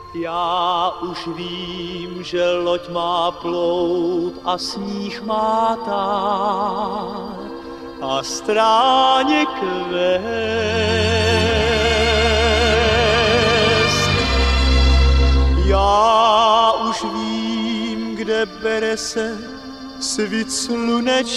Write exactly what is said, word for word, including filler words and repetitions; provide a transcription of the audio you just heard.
Já už vím, že loď má plout a sníh má tár a stráně kvést. Já už vím, kde bere se svit slunečný